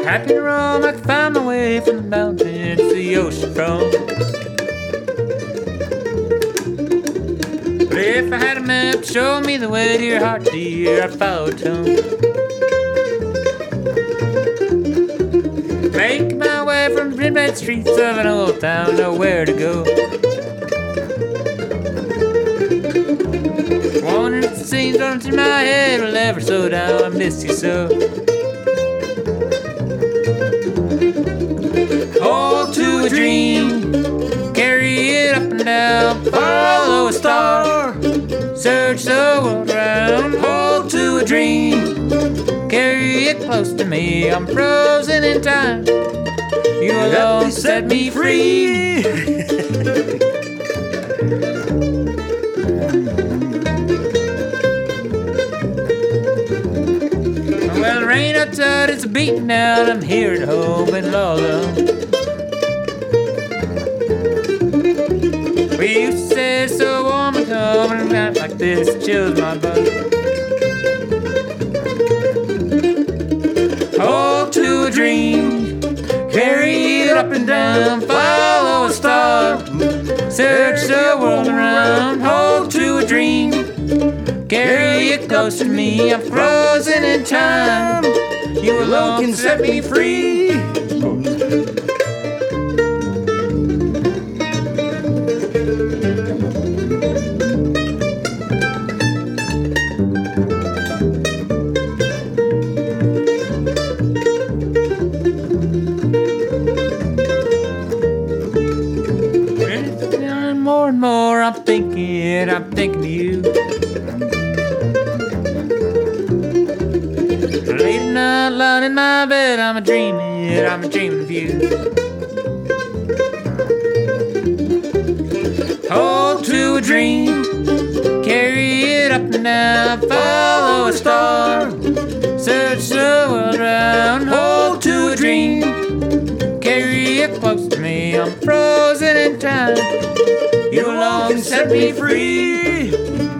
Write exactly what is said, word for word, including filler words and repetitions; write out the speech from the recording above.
Happy to roam, I can find my way from the mountains to the ocean front. But if I had a map to show me the way to your heart, dear, I'd follow it home. Make my way from the red streets of an old town, nowhere to go. Wondering if the scenes running through my head will ever slow down. I miss you so. Hold to a dream, carry it up and down, follow a star, search the world around. Hold to a dream, carry it close to me. I'm frozen in time, you alone set me free. Well, the rain outside is beating out. I'm here at home and all alone. We used to say it's so warm and cold, and a night like this it chills my blood. Hold to a dream, carry it up and down, follow a star, search the world around. Hold to a dream, carry it close to me. I'm frozen in time, you alone can set me free. More and more I'm thinking, I'm thinking of you. Late at night, lying in my bed, I'm a dreaming, I'm a dreaming of you. Hold to a dream, carry it up and down, follow a star, search the world around. Hold to a dream, carry it close to me. I'm frozen in time, you alone can set me free.